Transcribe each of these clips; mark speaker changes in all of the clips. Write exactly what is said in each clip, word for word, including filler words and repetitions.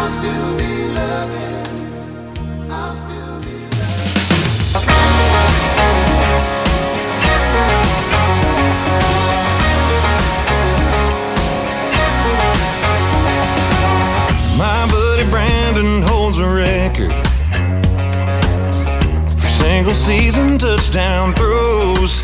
Speaker 1: I'll still be loving, I'll still be
Speaker 2: My buddy Brandon holds a record for single season touchdown throws.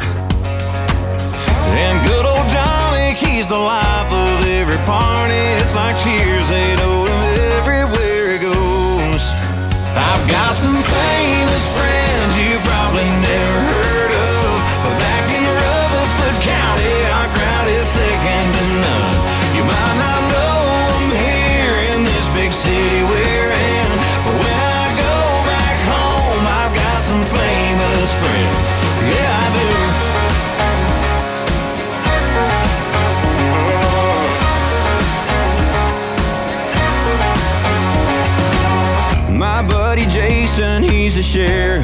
Speaker 2: And good old Johnny, he's the life of every party. It's like cheers, they know him everywhere he goes. I've got some famous friends you probably never heard of, but back in Rutherford County, our crowd is second to none. You might not know them here in this big city we're in, but when I go back home, I've got some famous friends. Yeah, I do. My buddy Jason, he's a sheriff.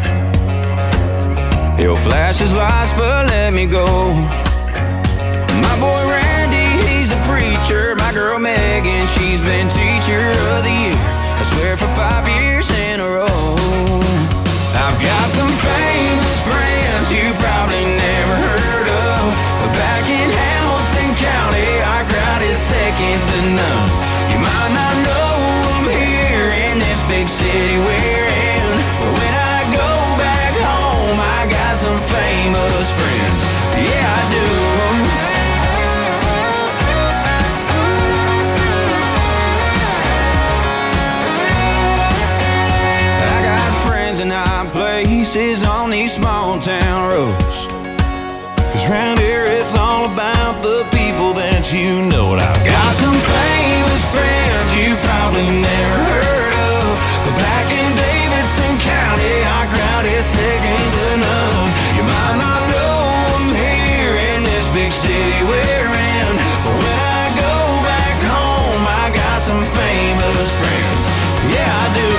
Speaker 2: He'll flash his lights, but let me go. My boy Randy, he's a preacher. My girl Megan, she's been teacher of the year, I swear for five years in a row. I've got some famous friends you probably never heard of, but back in Hamilton County, our crowd is second to none. You might not know them here in this big city we're in, but when I go back home, I got some famous friends. Yeah, I do. I got friends in high places on these small town roads, 'cause round here it's all about the people that you know. And I've got some famous friends you probably never heard of, but back in Davidson County, our crowd is second to none. You might not know them here in this big city we're in, but when I go back home, I got some famous friends. Yeah, I do.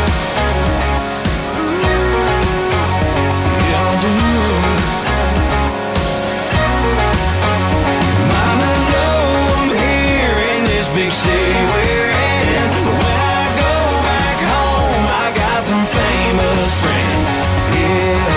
Speaker 2: Yeah, I do. Big city we're in, but when I go back home, I got some famous friends. Yeah,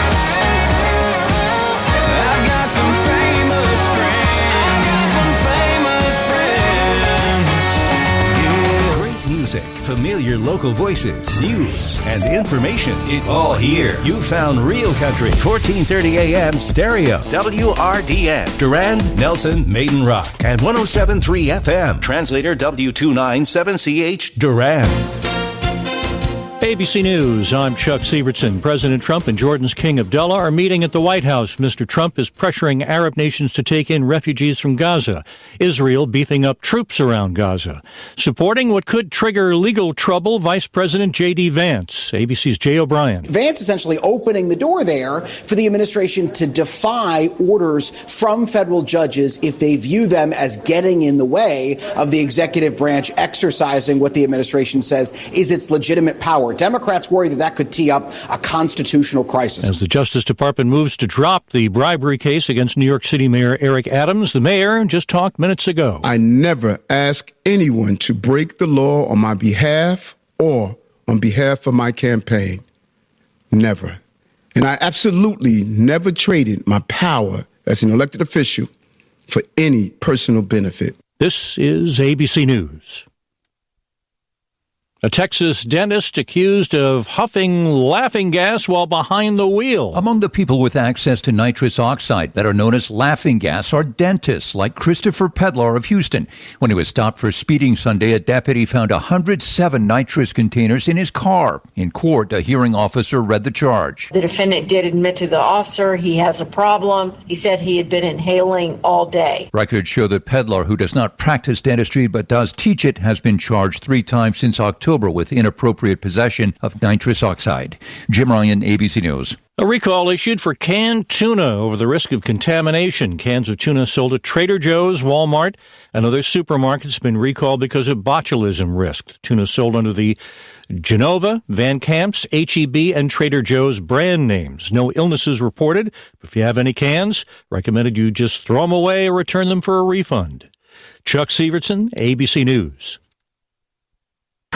Speaker 2: I've got some famous friends, got some famous friends. Yeah.
Speaker 3: Great music, familiar local voices, news, and information. It's all here. You found Real Country, fourteen thirty A M stereo, W R D N, Durand, Nelson, Maiden Rock, and one oh seven point three F M, translator W two ninety-seven C H, Durand.
Speaker 4: A B C News, I'm Chuck Sievertson. President Trump and Jordan's King Abdullah are meeting at the White House. Mister Trump is pressuring Arab nations to take in refugees from Gaza. Israel beefing up troops around Gaza. Supporting what could trigger legal trouble, Vice President J D. Vance. A B C's Jay O'Brien.
Speaker 5: Vance essentially opening the door there for the administration to defy orders from federal judges if they view them as getting in the way of the executive branch exercising what the administration says is its legitimate power. Democrats worry that that could tee up a constitutional crisis.
Speaker 4: As the Justice Department moves to drop the bribery case against New York City Mayor Eric Adams, the mayor just talked minutes ago.
Speaker 6: I never ask anyone to break the law on my behalf or on behalf of my campaign. Never. And I absolutely never traded my power as an elected official for any personal benefit.
Speaker 4: This is A B C News. A Texas dentist accused of huffing laughing gas while behind the wheel.
Speaker 7: Among the people with access to nitrous oxide, better known as laughing gas, are dentists like Christopher Pedlar of Houston. When he was stopped for speeding Sunday, a deputy found one hundred seven nitrous containers in his car. In court, a hearing officer read the charge.
Speaker 8: The defendant did admit to the officer he has a problem. He said he had been inhaling all day.
Speaker 7: Records show that Pedlar, who does not practice dentistry but does teach it, has been charged three times since October with inappropriate possession of nitrous oxide. Jim Ryan, A B C News.
Speaker 4: A recall issued for canned tuna over the risk of contamination. Cans of tuna sold at Trader Joe's, Walmart, and other supermarkets have been recalled because of botulism risk. The tuna sold under the Genova, Van Camp's, H E B, and Trader Joe's brand names. No illnesses reported. If you have any cans, recommended you just throw them away or return them for a refund. Chuck Sievertson, A B C News.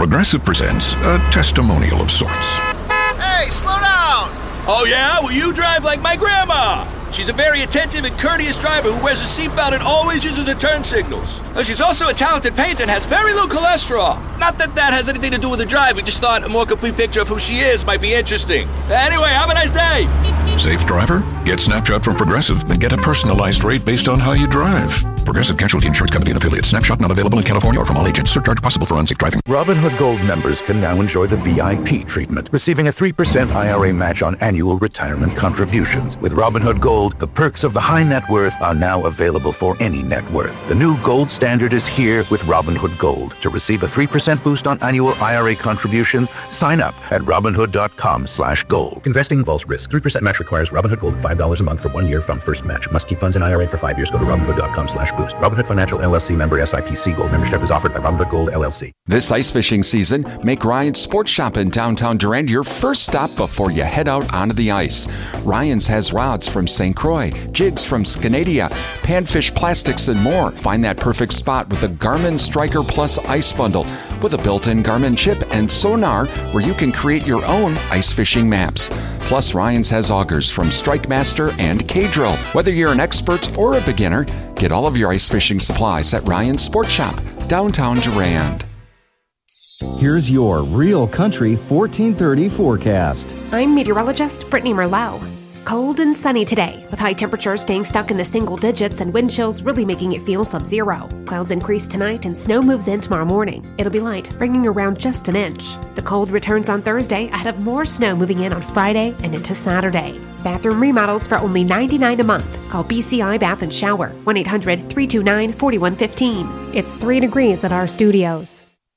Speaker 9: Progressive presents a testimonial of sorts.
Speaker 10: Hey, slow down!
Speaker 11: Oh yeah? Well, you drive like my grandma. She's a very attentive and courteous driver who wears a seatbelt and always uses her turn signals. And she's also a talented painter and has very low cholesterol. Not that that has anything to do with the drive. We just thought a more complete picture of who she is might be interesting. Anyway, have a nice day.
Speaker 9: Safe driver? Get Snapshot from Progressive and get a personalized rate based on how you drive. Progressive Casualty Insurance Company and affiliates. Snapshot not available in California or from all agents. Surcharge possible for unsafe driving.
Speaker 12: Robinhood Gold members can now enjoy the V I P treatment, receiving a three percent I R A match on annual retirement contributions. With Robinhood Gold, the perks of the high net worth are now available for any net worth. The new gold standard is here with Robinhood Gold. To receive a three percent boost on annual I R A contributions, sign up at Robinhood.com slash gold.
Speaker 13: Investing involves risk. three percent match requires Robinhood Gold five dollars a month for one year from first match. Must keep funds in I R A for five years. Go to Robinhood.com slash boost. Robinhood Financial L L C member S I P C Gold membership is offered by Robinhood Gold L L C.
Speaker 14: This ice fishing season, make Ryan's Sports Shop in downtown Durand your first stop before you head out onto the ice. Ryan's has rods from Saint Croix, jigs from Scandia, panfish plastics, and more. Find that perfect spot with the Garmin Striker Plus Ice Bundle with a built-in Garmin chip and sonar where you can create your own ice fishing maps. Plus, Ryan's has augers from Strike Master and K-Drill. Whether you're an expert or a beginner, get all of your ice fishing supplies at Ryan's Sports Shop, downtown Durand.
Speaker 15: Here's your Real Country fourteen thirty forecast.
Speaker 16: I'm meteorologist Brittany Merlot. Cold and sunny today, with high temperatures staying stuck in the single digits and wind chills really making it feel sub-zero. Clouds increase tonight and snow moves in tomorrow morning. It'll be light, bringing around just an inch. The cold returns on Thursday ahead of more snow moving in on Friday and into Saturday. Bathroom remodels for only ninety-nine dollars a month. Call B C I Bath and Shower, one eight hundred, three two nine, four one one five. It's three degrees at our studios.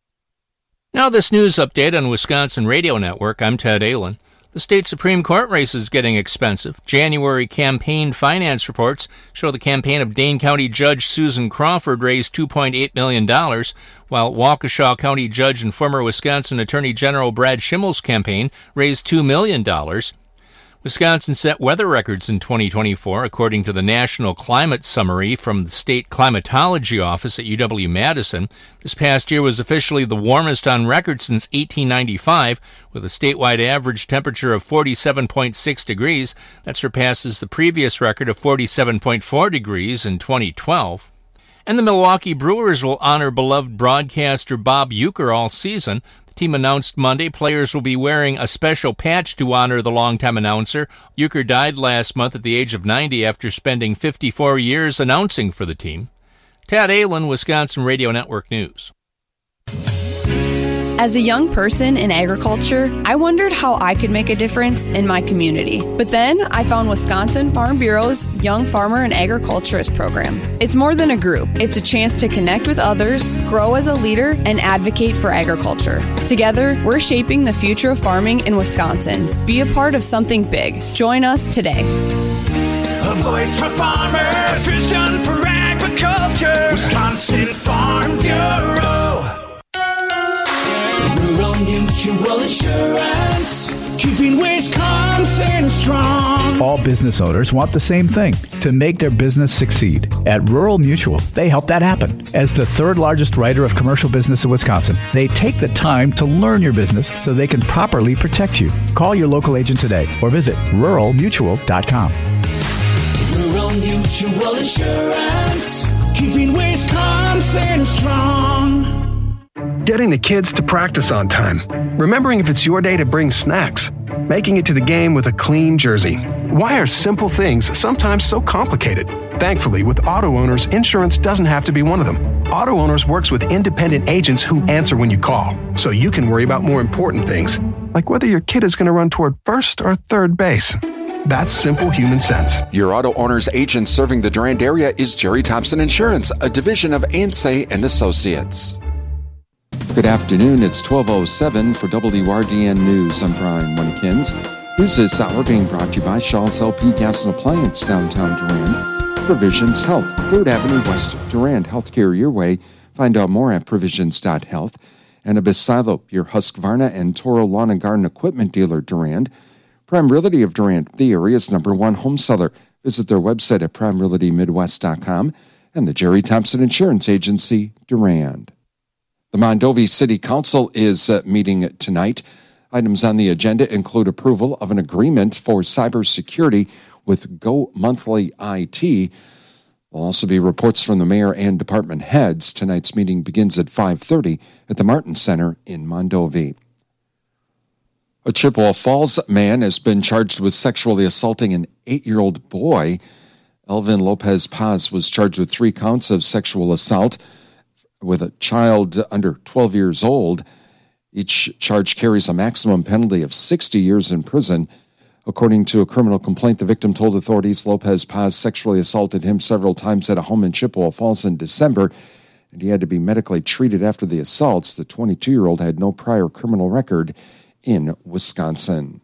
Speaker 17: Now this news update on Wisconsin Radio Network. I'm Ted Allen. The state Supreme Court race is getting expensive. January campaign finance reports show the campaign of Dane County Judge Susan Crawford raised two point eight million dollars, while Waukesha County Judge and former Wisconsin Attorney General Brad Schimmel's campaign raised two million dollars. Wisconsin set weather records in twenty twenty-four, according to the National Climate Summary from the State Climatology Office at U W-Madison. This past year was officially the warmest on record since eighteen ninety-five, with a statewide average temperature of forty-seven point six degrees. That surpasses the previous record of forty-seven point four degrees in twenty twelve. And the Milwaukee Brewers will honor beloved broadcaster Bob Uecker all season. The team announced Monday players will be wearing a special patch to honor the longtime announcer. Uecker died last month at the age of ninety after spending fifty-four years announcing for the team. Tad Allen, Wisconsin Radio Network News.
Speaker 18: As a young person in agriculture, I wondered how I could make a difference in my community. But then I found Wisconsin Farm Bureau's Young Farmer and Agriculturist program. It's more than a group. It's a chance to connect with others, grow as a leader, and advocate for agriculture. Together, we're shaping the future of farming in Wisconsin. Be a part of something big. Join us today.
Speaker 19: A voice for farmers, vision for agriculture. Wisconsin Farm Bureau. Rural Mutual Insurance, keeping Wisconsin strong.
Speaker 20: All business owners want the same thing, to make their business succeed. At Rural Mutual, they help that happen. As the third largest writer of commercial business in Wisconsin, they take the time to learn your business so they can properly protect you. Call your local agent today or visit rural mutual dot com.
Speaker 19: Rural Mutual Insurance, keeping Wisconsin strong.
Speaker 21: Getting the kids to practice on time. Remembering if it's your day to bring snacks. Making it to the game with a clean jersey. Why are simple things sometimes so complicated? Thankfully, with Auto Owners, insurance doesn't have to be one of them. Auto Owners works with independent agents who answer when you call, so you can worry about more important things, like whether your kid is going to run toward first or third base. That's simple human sense.
Speaker 14: Your Auto Owners agent serving the Durand area is Jerry Thompson Insurance, a division of Ansay and Associates. Good afternoon, it's twelve oh seven for W R D N News. I'm Brian Winkins. News this hour being brought to you by Shaw's L P Gas and Appliance, downtown Durand. Provisions Health, third Avenue West, Durand. Healthcare your way. Find out more at provisions dot health. And Abisilo, your Husqvarna and Toro Lawn and Garden Equipment dealer, Durand. Prime Realty of Durand, the area's number one home seller. Visit their website at prime realty midwest dot com and the Jerry Thompson Insurance Agency, Durand. The Mondovi City Council is uh, meeting tonight. Items on the agenda include approval of an agreement for cybersecurity with Go Monthly I T. There'll also be reports from the mayor and department heads. Tonight's meeting begins at five thirty at the Martin Center in Mondovi. A Chippewa Falls man has been charged with sexually assaulting an eight-year-old boy. Elvin Lopez Paz was charged with three counts of sexual assault with a child under twelve years old. Each charge carries a maximum penalty of sixty years in prison. According to a criminal complaint, the victim told authorities Lopez Paz sexually assaulted him several times at a home in Chippewa Falls in December, and he had to be medically treated after the assaults. The twenty-two-year-old had no prior criminal record in Wisconsin.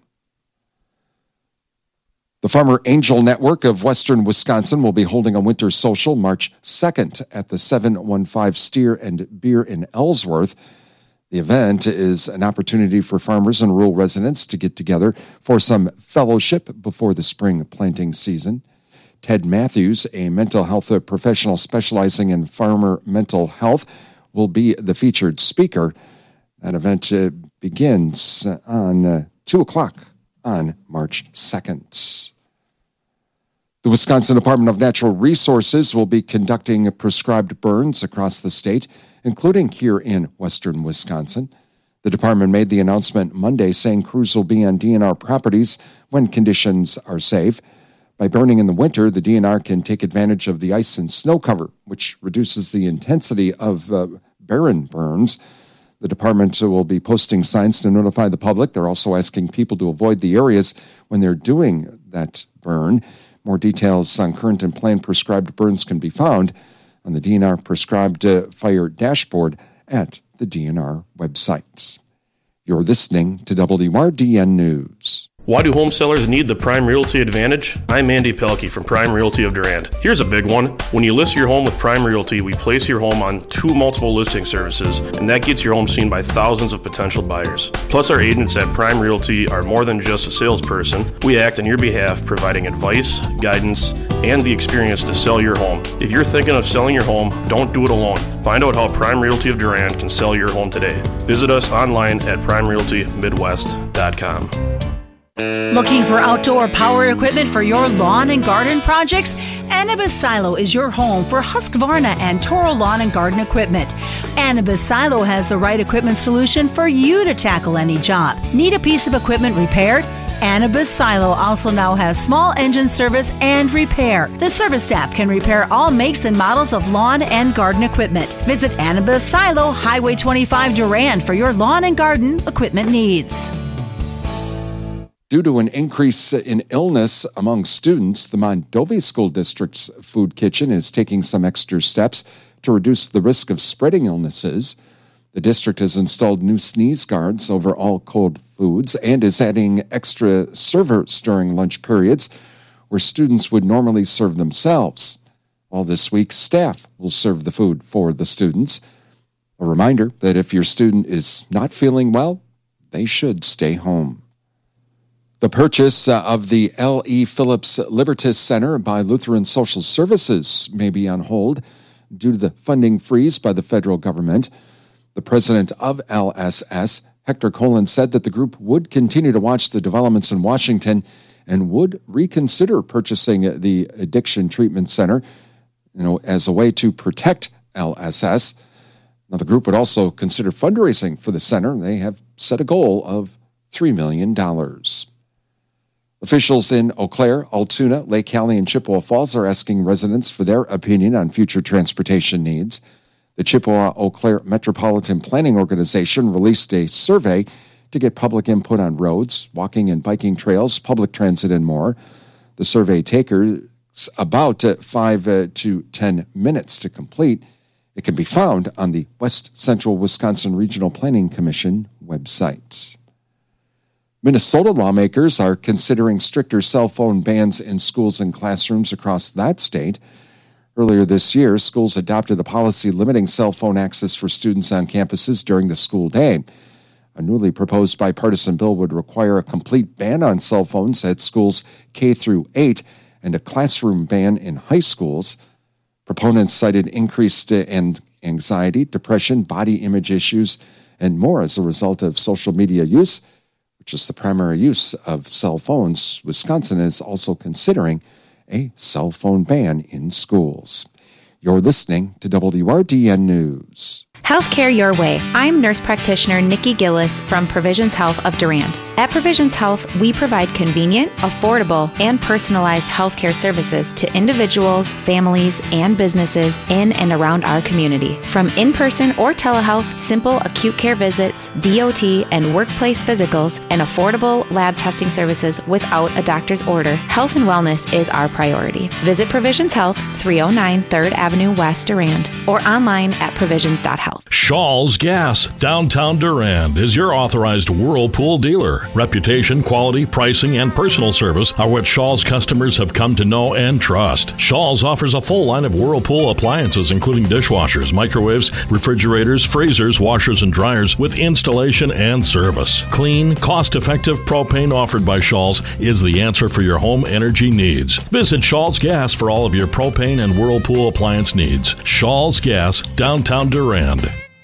Speaker 14: The Farmer Angel Network of Western Wisconsin will be holding a winter social March second at the seven one five Steer and Beer in Ellsworth. The event is an opportunity for farmers and rural residents to get together for some fellowship before the spring planting season. Ted Matthews, a mental health professional specializing in farmer mental health, will be the featured speaker. That event uh, begins on uh, two o'clock on March second. The Wisconsin Department of Natural Resources will be conducting prescribed burns across the state, including here in western Wisconsin. The department made the announcement Monday saying crews will be on D N R properties when conditions are safe. By burning in the winter, the D N R can take advantage of the ice and snow cover, which reduces the intensity of uh, barren burns. The department will be posting signs to notify the public. They're also asking people to avoid the areas when they're doing that burn. More details on current and planned prescribed burns can be found on the D N R Prescribed uh, Fire dashboard at the D N R website. You're listening to W R D N News.
Speaker 1: Why do home sellers need the Prime Realty Advantage? I'm Andy Pelkey from Prime Realty of Durand. Here's a big one. When you list your home with Prime Realty, we place your home on two multiple listing services, and that gets your home seen by thousands of potential buyers. Plus, our agents at Prime Realty are more than just a salesperson. We act on your behalf, providing advice, guidance, and the experience to sell your home. If you're thinking of selling your home, don't do it alone. Find out how Prime Realty of Durand can sell your home today. Visit us online at prime realty midwest dot com.
Speaker 22: Looking for outdoor power equipment for your lawn and garden projects? Anibis Silo is your home for Husqvarna and Toro lawn and garden equipment. Anibis Silo has the right equipment solution for you to tackle any job. Need a piece of equipment repaired? Anibis Silo also now has small engine service and repair. The service staff can repair all makes and models of lawn and garden equipment. Visit Anibis Silo, Highway twenty-five Durand for your lawn and garden equipment needs.
Speaker 14: Due to an increase in illness among students, the Mondovi School District's food kitchen is taking some extra steps to reduce the risk of spreading illnesses. The district has installed new sneeze guards over all cold foods and is adding extra servers during lunch periods where students would normally serve themselves. All this week, staff will serve the food for the students. A reminder that if your student is not feeling well, they should stay home. The purchase uh, of the L E. Phillips Libertas Center by Lutheran Social Services may be on hold due to the funding freeze by the federal government. The president of L S S, Hector Colin, said that the group would continue to watch the developments in Washington and would reconsider purchasing the Addiction Treatment Center, you know, as a way to protect L S S. Now, the group would also consider fundraising for the center. They have set a goal of three million dollars. Officials in Eau Claire, Altoona, Lake Hallie, and Chippewa Falls are asking residents for their opinion on future transportation needs. The Chippewa-Eau Claire Metropolitan Planning Organization released a survey to get public input on roads, walking and biking trails, public transit, and more. The survey takes about five to ten minutes to complete. It can be found on the West Central Wisconsin Regional Planning Commission website. Minnesota lawmakers are considering stricter cell phone bans in schools and classrooms across that state. Earlier this year, schools adopted a policy limiting cell phone access for students on campuses during the school day. A newly proposed bipartisan bill would require a complete ban on cell phones at schools K through eight and a classroom ban in high schools. Proponents cited increased and anxiety, depression, body image issues, and more as a result of social media use, which is the primary use of cell phones. Wisconsin is also considering a cell phone ban in schools. You're listening to W R D N News.
Speaker 2: Healthcare Your Way. I'm nurse practitioner Nikki Gillis from Provisions Health of Durand. At Provisions Health, we provide convenient, affordable, and personalized healthcare services to individuals, families, and businesses in and around our community. From in-person or telehealth, simple acute care visits, D O T, and workplace physicals, and affordable lab testing services without a doctor's order, health and wellness is our priority. Visit Provisions Health, three oh nine third Avenue West, Durand, or online at provisions dot health.
Speaker 3: Shaw's Gas, downtown Durand, is your authorized Whirlpool dealer. Reputation, quality, pricing, and personal service are what Shaw's customers have come to know and trust. Shaw's offers a full line of Whirlpool appliances, including dishwashers, microwaves, refrigerators, freezers, washers, and dryers, with installation and service. Clean, cost-effective propane offered by Shaw's is the answer for your home energy needs. Visit Shaw's Gas for all of your propane and Whirlpool appliance needs. Shaw's Gas, downtown Durand.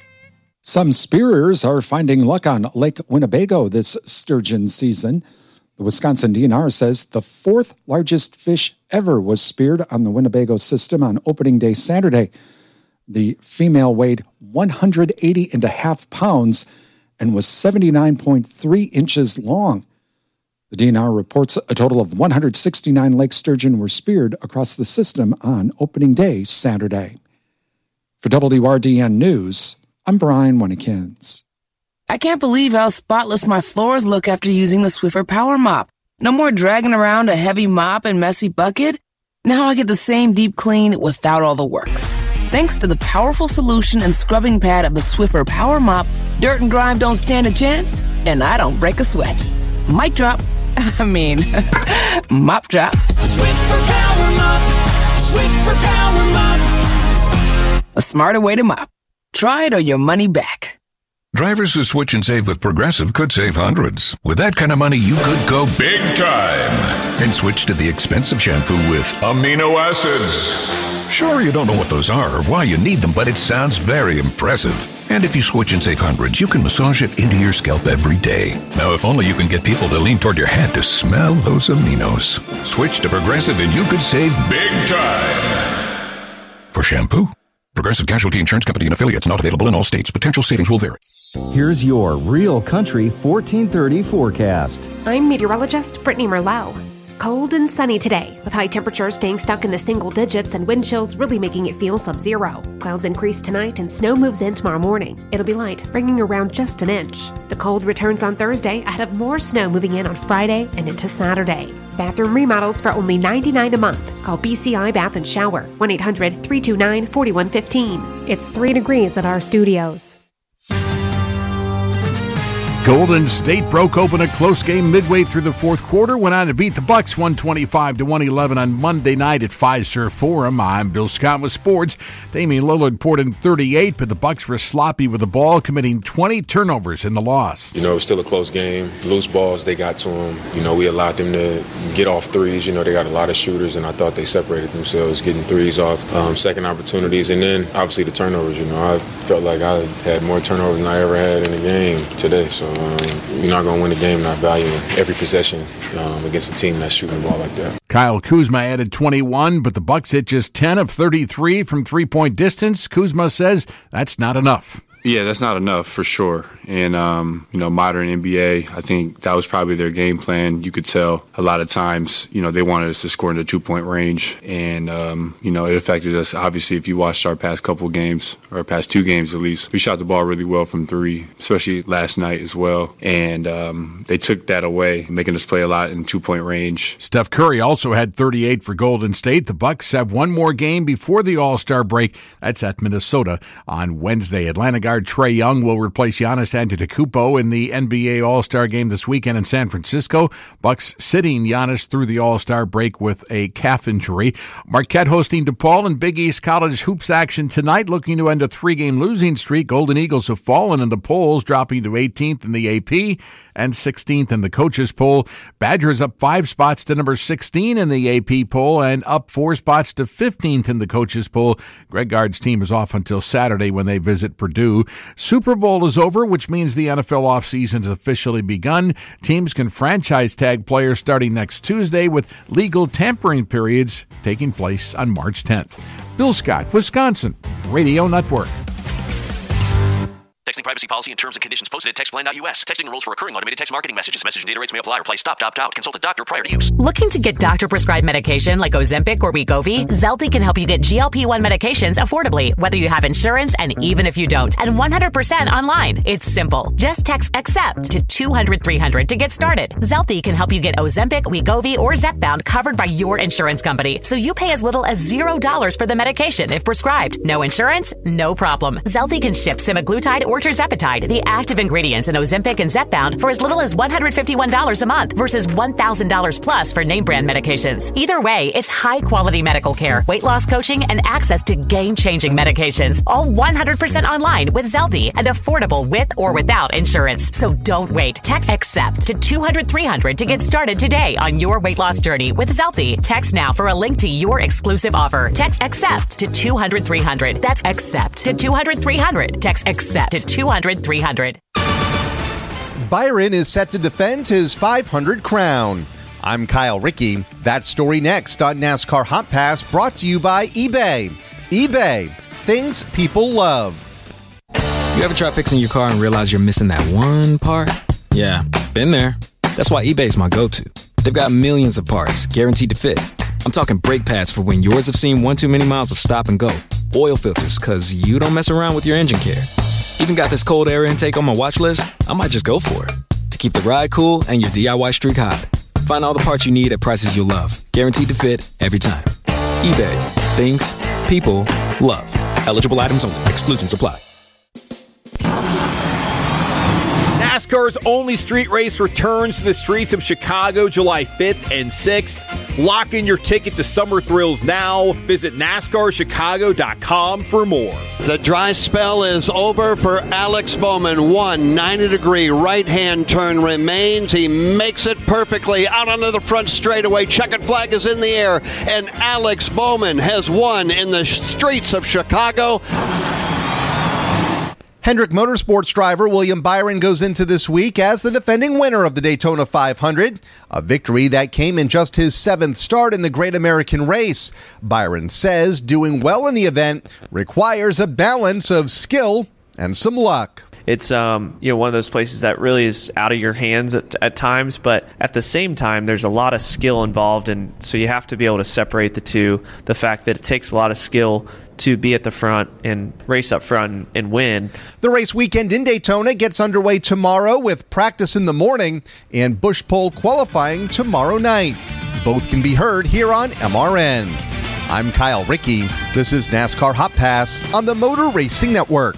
Speaker 23: Some spearers are finding luck on Lake Winnebago this sturgeon season. The Wisconsin D N R says the fourth largest fish ever was speared on the Winnebago system on opening day Saturday. The female weighed one hundred eighty and a half pounds and was seventy-nine point three inches long. The D N R reports a total of one hundred sixty-nine lake sturgeon were speared across the system on opening day Saturday. For W R D N News, I'm Brian Winnikins.
Speaker 24: I can't believe how spotless my floors look after using the Swiffer Power Mop. No more dragging around a heavy mop and messy bucket. Now I get the same deep clean without all the work. Thanks to the powerful solution and scrubbing pad of the Swiffer Power Mop, dirt and grime don't stand a chance, and I don't break a sweat. Mic drop. I mean, mop drop.
Speaker 19: Swiffer Power Mop. Swiffer Power Mop.
Speaker 24: A smarter way to mop. Try it or your money back.
Speaker 9: Drivers who switch and save with Progressive could save hundreds. With that kind of money, you could go big time and switch to the expensive shampoo with amino acids. Sure, you don't know what those are or why you need them, but it sounds very impressive. And if you switch and save hundreds, you can massage it into your scalp every day. Now, if only you can get people to lean toward your head to smell those aminos. Switch to Progressive and you could save big time. For shampoo, Progressive Casualty Insurance Company and affiliates, not available in all states. Potential savings will vary.
Speaker 15: Here's your Real Country fourteen thirty forecast.
Speaker 16: I'm meteorologist Brittany Merlot. Cold and sunny today, with high temperatures staying stuck in the single digits and wind chills really making it feel sub-zero. Clouds increase tonight and snow moves in tomorrow morning. It'll be light, bringing around just an inch. The cold returns on Thursday ahead of more snow moving in on Friday and into Saturday. Bathroom remodels for only ninety-nine dollars a month. Call B C I Bath and Shower, one eight hundred, three two nine, four one one five. It's three degrees at our studios.
Speaker 25: Golden State broke open a close game midway through the fourth quarter, went on to beat the Bucks one twenty-five to one eleven on Monday night at Fiserv Forum. I'm Bill Scott with sports. Damian Lillard poured in thirty-eight, but the Bucks were sloppy with the ball, committing twenty turnovers in the loss.
Speaker 26: You know, it was still a close game. Loose balls, they got to them. You know, we allowed them to get off threes. You know, they got a lot of shooters, and I thought they separated themselves, getting threes off, um, second opportunities, and then obviously the turnovers. You know, I felt like I had more turnovers than I ever had in a game today, so Um, you're not going to win a game not valuing every possession um, against a team that's shooting the ball like that.
Speaker 25: Kyle Kuzma added twenty-one, but the Bucks hit just ten of thirty-three from three-point distance. Kuzma says that's not enough.
Speaker 27: Yeah, that's not enough for sure. And, um, you know, modern N B A, I think that was probably their game plan. You could tell a lot of times, you know, they wanted us to score in the two-point range. And, um, you know, it affected us. Obviously, if you watched our past couple of games, or past two games at least, we shot the ball really well from three, especially last night as well. And um, they took that away, making us play a lot in two-point range.
Speaker 25: Steph Curry also had thirty-eight for Golden State. The Bucks have one more game before the All-Star break. That's at Minnesota on Wednesday. Atlanta guard All-Star Trae Young will replace Giannis Antetokounmpo in the N B A All-Star Game this weekend in San Francisco. Bucks sitting Giannis through the All-Star break with a calf injury. Marquette hosting DePaul in Big East College hoops action tonight, looking to end a three-game losing streak. Golden Eagles have fallen in the polls, dropping to eighteenth in the A P and sixteenth in the coaches poll. Badgers up five spots to number sixteen in the A P poll and up four spots to fifteenth in the coaches poll. Greg Gard's team is off until Saturday when they visit Purdue. Super Bowl is over, which means the N F L offseason has officially begun. Teams can franchise tag players starting next Tuesday, with legal tampering periods taking place on March tenth. Bill Scott, Wisconsin Radio Network.
Speaker 4: Texting privacy policy and terms and conditions posted at text plan dot U S. Texting rules for recurring automated text marketing messages. Message and data rates may apply. Reply stop, opt out. Consult a doctor prior to use.
Speaker 5: Looking to get doctor-prescribed medication like Ozempic or Wegovy? Zelty can help you get G L P one medications affordably, whether you have insurance and even if you don't, and one hundred percent online. It's simple. Just text ACCEPT to two hundred three hundred to get started. Zelty can help you get Ozempic, Wegovy, or Zepbound covered by your insurance company, so you pay as little as zero dollars for the medication if prescribed. No insurance? No problem. Zelty can ship semaglutide or tirzepatide, the active ingredients in Ozempic and Zepbound, for as little as one hundred fifty-one dollars a month versus one thousand dollars plus for name brand medications. Either way, it's high quality medical care, weight loss coaching, and access to game-changing medications. All one hundred percent online with Zelty and affordable with or without insurance. So don't wait. Text ACCEPT to two hundred three hundred to get started today on your weight loss journey with Zelty. Text now for a link to your exclusive offer. Text ACCEPT to two hundred three hundred. That's ACCEPT to two hundred three hundred. Text ACCEPT to two hundred three hundred.
Speaker 6: Byron is set to defend his five hundred crown. I'm Kyle Rickey. That story next on NASCAR Hot Pass, brought to you by eBay. eBay, things people love.
Speaker 7: You ever try fixing your car and realize you're missing that one part? Yeah, been there. That's why eBay's my go-to. They've got millions of parts guaranteed to fit. I'm talking brake pads for when yours have seen one too many miles of stop and go. Oil filters, because you don't mess around with your engine care. Even got this cold air intake on my watch list. I might just go for it. To keep the ride cool and your D I Y streak hot. Find all the parts you need at prices you'll love. Guaranteed to fit every time. eBay. Things people love. Eligible items only. Exclusions apply.
Speaker 8: NASCAR's only street race returns to the streets of Chicago July fifth and sixth. Lock in your ticket to Summer Thrills now. Visit NASCAR Chicago dot com for more.
Speaker 10: The dry spell is over for Alex Bowman. One ninety-degree right-hand turn remains. He makes it perfectly out onto the front straightaway. Checkered flag is in the air, and Alex Bowman has won in the streets of Chicago.
Speaker 6: Hendrick Motorsports driver William Byron goes into this week as the defending winner of the Daytona five hundred, a victory that came in just his seventh start in the Great American Race. Byron says doing well in the event requires a balance of skill and some luck.
Speaker 11: It's um, you know, one of those places that really is out of your hands at, at times, but at the same time, there's a lot of skill involved, and so you have to be able to separate the two. The fact that it takes a lot of skill to be at the front and race up front and, and win.
Speaker 6: The race weekend in Daytona gets underway tomorrow with practice in the morning and Busch Pole qualifying tomorrow night. Both can be heard here on M R N. I'm Kyle Rickey. This is NASCAR Hot Pass on the Motor Racing Network.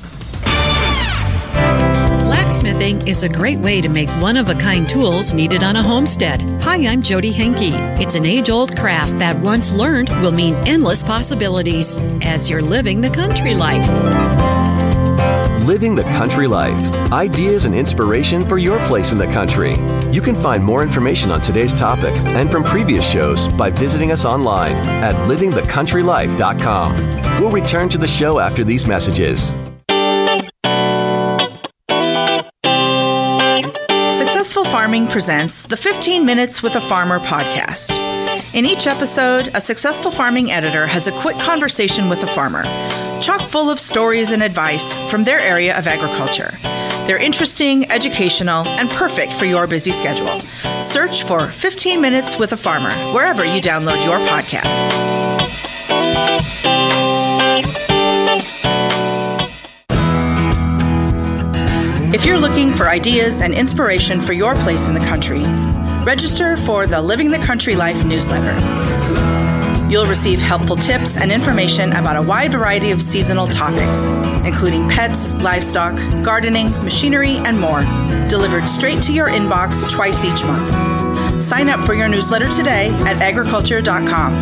Speaker 28: Blacksmithing is a great way to make one-of-a-kind tools needed on a homestead. Hi, I'm Jody Henke. It's an age-old craft that once learned will mean endless possibilities as you're living the country life.
Speaker 29: Living the country life. Ideas and inspiration for your place in the country. You can find more information on today's topic and from previous shows by visiting us online at living the country life dot com. We'll return to the show after these messages.
Speaker 30: Successful Farming presents the fifteen Minutes with a Farmer podcast. In each episode, a successful farming editor has a quick conversation with a farmer, chock full of stories and advice from their area of agriculture. They're interesting, educational, and perfect for your busy schedule. Search for fifteen Minutes with a Farmer wherever you download your podcasts. If you're looking for ideas and inspiration for your place in the country, register for the Living the Country Life newsletter. You'll receive helpful tips and information about a wide variety of seasonal topics, including pets, livestock, gardening, machinery, and more, delivered straight to your inbox twice each month. Sign up for your newsletter today at agriculture dot com.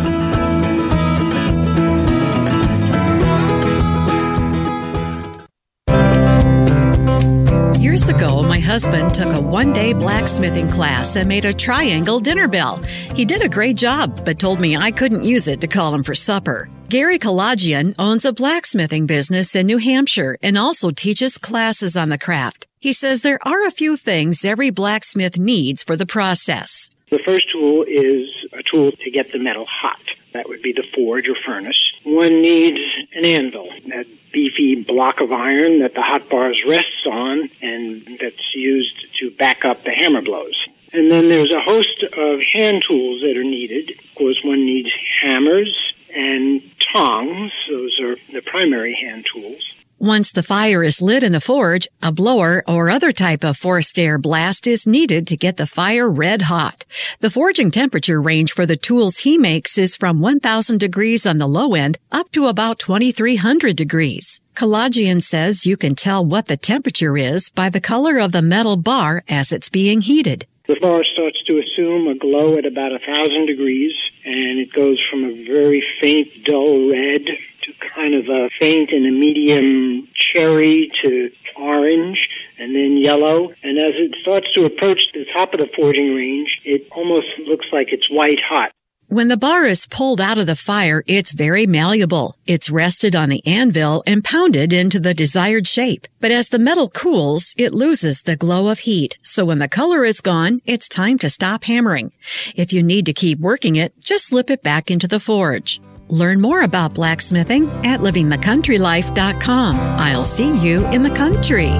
Speaker 28: Years ago, my husband took a one-day blacksmithing class and made a triangle dinner bell. He did a great job, but told me I couldn't use it to call him for supper. Gary Kalajian owns a blacksmithing business in New Hampshire and also teaches classes on the craft. He says there are a few things every blacksmith needs for the process.
Speaker 1: The first tool is a tool to get the metal hot. That would be the forge or furnace. One needs an anvil, that beefy block of iron that the hot bars rests on and that's used to back up the hammer blows. And then there's a host of hand tools that are needed. Of course, one needs hammers and tongs. Those are the primary hand tools.
Speaker 28: Once the fire is lit in the forge, a blower or other type of forced air blast is needed to get the fire red hot. The forging temperature range for the tools he makes is from one thousand degrees on the low end up to about twenty-three hundred degrees. Kalajian says you can tell what the temperature is by the color of the metal bar as it's being heated.
Speaker 1: The bar starts to assume a glow at about one thousand degrees, and it goes from a very faint, dull red to kind of a faint and a medium cherry to orange and then yellow. And as it starts to approach the top of the forging range, it almost looks like it's white hot.
Speaker 28: When the bar is pulled out of the fire, it's very malleable. It's rested on the anvil and pounded into the desired shape. But as the metal cools, it loses the glow of heat. So when the color is gone, it's time to stop hammering. If you need to keep working it, just slip it back into the forge. Learn more about blacksmithing at living the country life dot com. I'll see you in the country.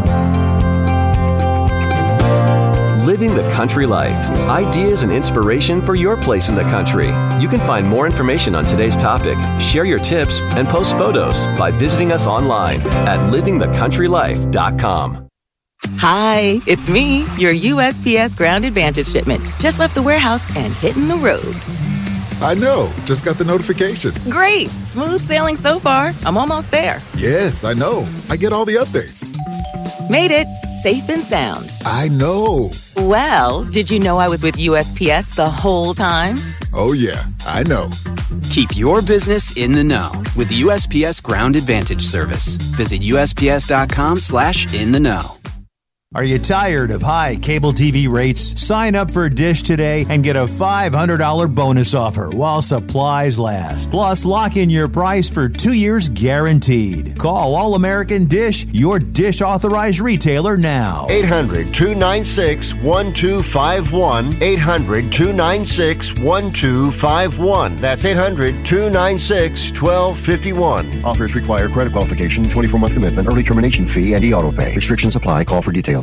Speaker 29: Living the Country Life. Ideas and inspiration for your place in the country. You can find more information on today's topic, share your tips, and post photos by visiting us online at living the country life dot com.
Speaker 2: Hi, it's me, your U S P S Ground Advantage shipment. Just left the warehouse and hitting the road.
Speaker 12: I know. Just got the notification.
Speaker 2: Great. Smooth sailing so far. I'm almost there.
Speaker 12: Yes, I know. I get all the updates.
Speaker 2: Made it. Safe and sound.
Speaker 12: I know.
Speaker 2: Well, did you know I was with U S P S the whole time?
Speaker 12: Oh, yeah. I know.
Speaker 13: Keep your business in the know with the U S P S Ground Advantage service. Visit U S P S dot com slash in the know.
Speaker 14: Are you tired of high cable T V rates? Sign up for Dish today and get a five hundred dollars bonus offer while supplies last. Plus, lock in your price for two years guaranteed. Call All American Dish, your Dish authorized retailer now.
Speaker 17: eight hundred, two nine six, one two five one. eight hundred, two nine six, one two five one. That's eight hundred, two nine six, one two five one.
Speaker 18: Offers require credit qualification, twenty-four month commitment, early termination fee, and e-auto pay. Restrictions apply. Call for details.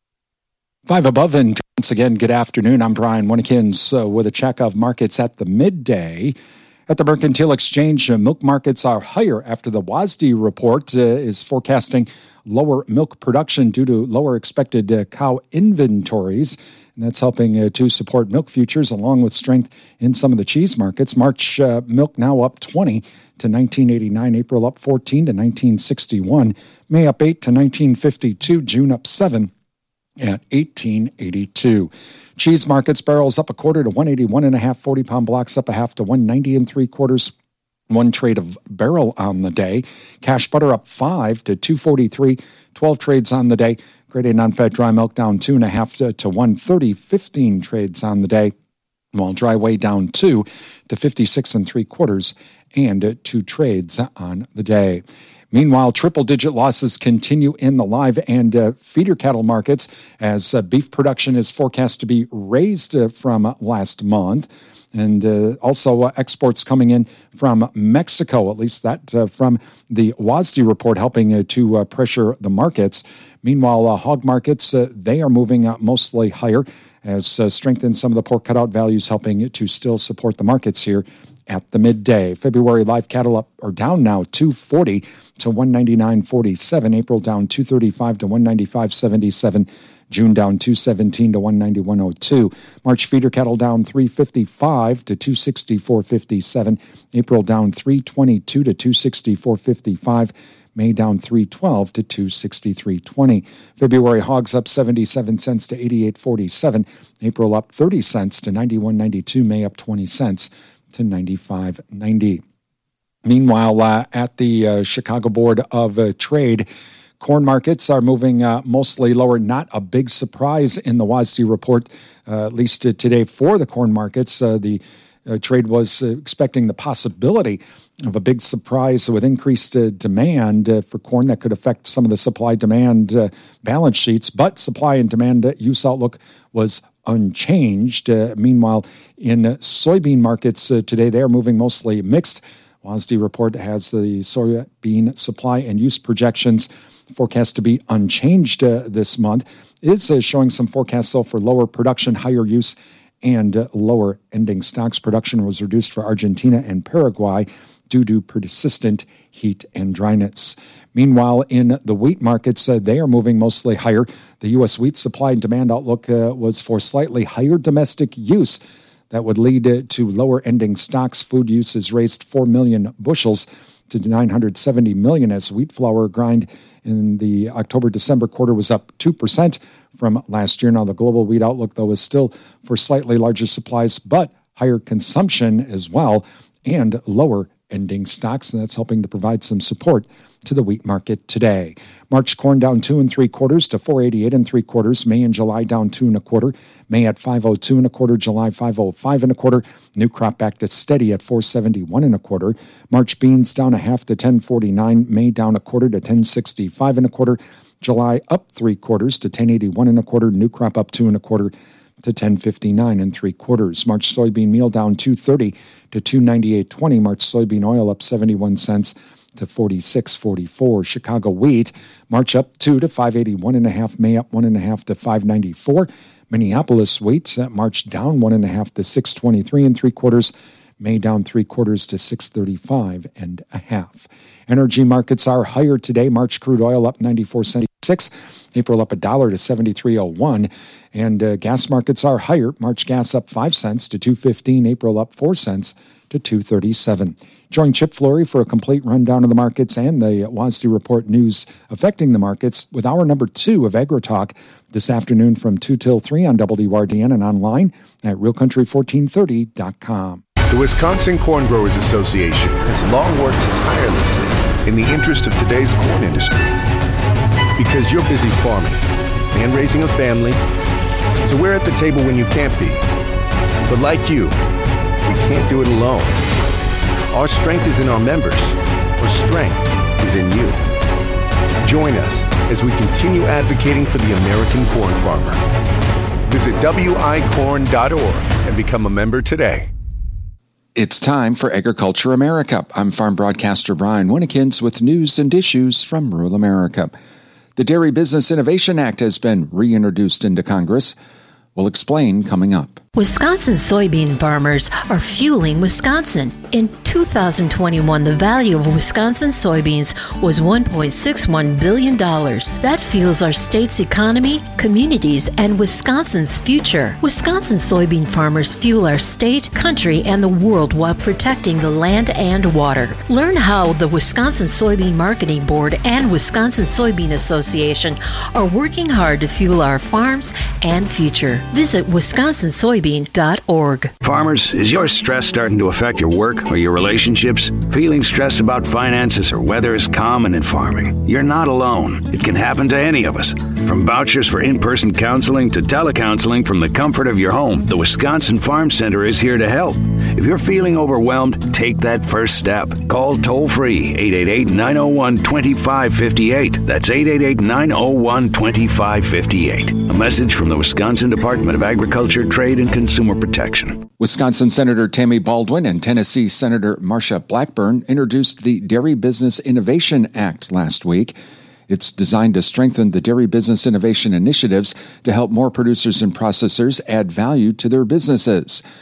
Speaker 23: Five above, and once again, good afternoon. I'm Brian Winnikins uh, with a check of markets at the midday. At the Mercantile Exchange, uh, milk markets are higher after the W A S D report uh, is forecasting lower milk production due to lower expected uh, cow inventories. And that's helping uh, to support milk futures along with strength in some of the cheese markets. March uh, milk now up twenty to nineteen eighty-nine. April up fourteen to nineteen sixty-one. May up eight to nineteen fifty-two. June up seven at eighteen eighty-two. Cheese markets, barrels up a quarter to one eighty-one and a half. forty pound blocks up a half to one ninety and three quarters. One trade of barrel on the day. Cash butter up five to two forty-three. twelve trades on the day. Grade A non-fat dry milk down two and a half to, to one thirty. fifteen trades on the day. While dry whey down two to fifty-six and three quarters and two trades on the day. Meanwhile, triple-digit losses continue in the live and uh, feeder cattle markets as uh, beef production is forecast to be raised uh, from last month. And uh, also uh, exports coming in from Mexico, at least that uh, from the W A S D report, helping uh, to uh, pressure the markets. Meanwhile, uh, hog markets, uh, they are moving uh, mostly higher as uh, strength in some of the pork cutout values helping to still support the markets here at the midday. February live cattle up or down now two forty to one ninety-nine forty-seven. April down two thirty-five to one ninety-five seventy-seven. June down two seventeen to one ninety-one oh two. March feeder cattle down three fifty-five to two sixty-four fifty-seven. April down three twenty-two to two sixty-four fifty-five. May down three twelve to two sixty-three twenty. February hogs up seventy-seven cents to eighty-eight forty-seven. April up thirty cents to ninety-one ninety-two. May up twenty cents to ninety-five ninety. Meanwhile, uh, at the uh, Chicago Board of uh, Trade, corn markets are moving uh, mostly lower. Not a big surprise in the W A S D report, uh, at least uh, today for the corn markets. Uh, the uh, trade was uh, expecting the possibility of a big surprise with increased uh, demand uh, for corn that could affect some of the supply-demand uh, balance sheets, but supply and demand uh, use outlook was unchanged. Uh, meanwhile, in uh, soybean markets uh, today, they are moving mostly mixed. W A S D report has the soybean supply and use projections forecast to be unchanged uh, this month. It's uh, showing some forecasts, though, for lower production, higher use, and uh, lower ending stocks. Production was reduced for Argentina and Paraguay due to persistent heat and dryness. Meanwhile, in the wheat markets, uh, they are moving mostly higher. The U S wheat supply and demand outlook uh, was for slightly higher domestic use. That would lead uh, to lower ending stocks. Food use is raised four million bushels to nine hundred seventy million as wheat flour grind in the October-December quarter was up two percent from last year. Now, the global wheat outlook, though, is still for slightly larger supplies, but higher consumption as well and lower ending stocks, and that's helping to provide some support to the wheat market today. March corn down two and three quarters to four eighty-eight and three quarters. May and July down two and a quarter. May at five oh two and a quarter. July five oh five and a quarter. New crop back to steady at four seventy-one and a quarter. March beans down a half to ten forty-nine. May down a quarter to ten sixty-five and a quarter. July up three quarters to ten eighty-one and a quarter. New crop up two and a quarter to ten fifty-nine and three quarters. March soybean meal down two thirty to two ninety-eight twenty. March soybean oil up seventy-one cents to forty-six forty-four. Chicago wheat March up two to five eighty-one and a half. May up one and a half to five ninety-four. Minneapolis wheat March down one and a half to six twenty-three and three quarters. May down three quarters to six thirty-five and a half. Energy markets are higher today. March crude oil up ninety-four cents. April up a dollar to seventy-three oh one, and uh, gas markets are higher. March gas up five cents to two fifteen. April up four cents to two thirty-seven. Join Chip Flory for a complete rundown of the markets and the W A S D report news affecting the markets with hour number two of AgriTalk this afternoon from two till three on W R D N and online at real country fourteen thirty dot com.
Speaker 3: The Wisconsin Corn Growers Association has long worked tirelessly in the interest of today's corn industry. Because you're busy farming and raising a family, so we're at the table when you can't be. But like you, we can't do it alone. Our strength is in our members. Our strength is in you. Join us as we continue advocating for the American corn farmer. Visit W I corn dot org and become a member today.
Speaker 23: It's time for Agriculture America. I'm farm broadcaster Brian Winnekins with news and issues from rural America. The Dairy Business Innovation Act has been reintroduced into Congress. We'll explain coming up.
Speaker 9: Wisconsin soybean farmers are fueling Wisconsin. In two thousand twenty-one, the value of Wisconsin soybeans was one point six one billion dollars. That fuels our state's economy, communities, and Wisconsin's future. Wisconsin soybean farmers fuel our state, country, and the world while protecting the land and water. Learn how the Wisconsin Soybean Marketing Board and Wisconsin Soybean Association are working hard to fuel our farms and future. Visit wisconsin soybean dot org.
Speaker 15: Farmers, is your stress starting to affect your work or your relationships? Feeling stressed about finances or weather is common in farming. You're not alone. It can happen to any of us. From vouchers for in-person counseling to telecounseling from the comfort of your home, the Wisconsin Farm Center is here to help. If you're feeling overwhelmed, take that first step. Call toll-free eight eight eight, nine oh one, two five five eight. That's eight eight eight, nine oh one, two five five eight. A message from the Wisconsin Department of Agriculture, Trade, and Consumer Protection.
Speaker 23: Wisconsin Senator Tammy Baldwin and Tennessee Senator Marsha Blackburn introduced the Dairy Business Innovation Act last week. It's designed to strengthen the dairy business innovation initiatives to help more producers and processors add value to their businesses.